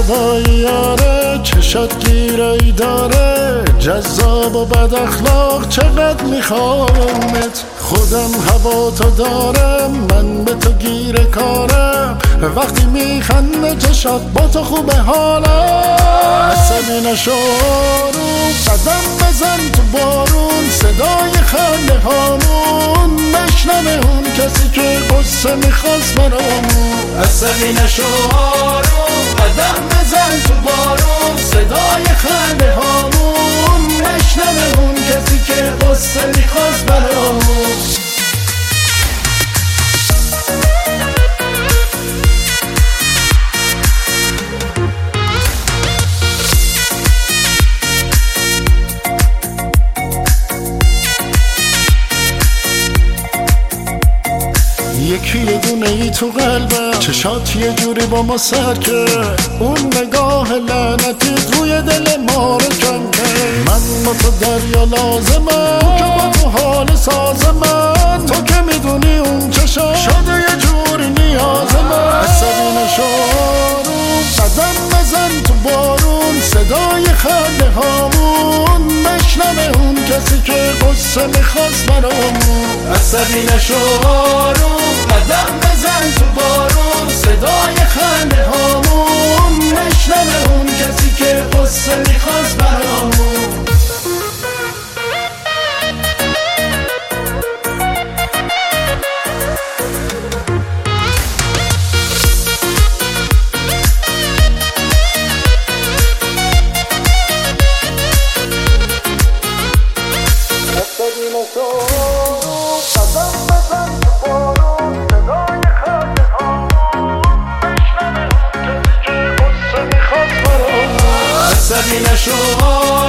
هوایی یاره چشات گیرایی داره جذاب و بد اخلاق چقدر میخوامت خودم هوا تو دارم من به تو گیر کارم وقتی میخنده چشات با تو خوبه حالم عصبی نشو آروم قدم بزن تو بارون صدای خنده هامون نشنوه اون کسی که قصه میخواست برامون عصبی نشو آروم قدم بزن تو بارون صدای خنده هامون نشنوه اون کسی که قصه میخواست برامون یکی یه دونه ای تو قلبم چشات یه جوری با ما سر که اون نگاه لعنتیت روی دل ما رو کن که من با تو دریا لازمم تو که با تو حال ساز من تو که میدونی اون چشات شده یه جوری نیاز من عصبی نشو آروم قدم بزن تو بارون صدای خنده هامون نشنوه اون کسی که قصه میخواست برامون عصبی نشو آروم قدم بزن تو بارون صدای خنده هامون نشنوه اون کسی که قصه میخواست برامون عصبی نشو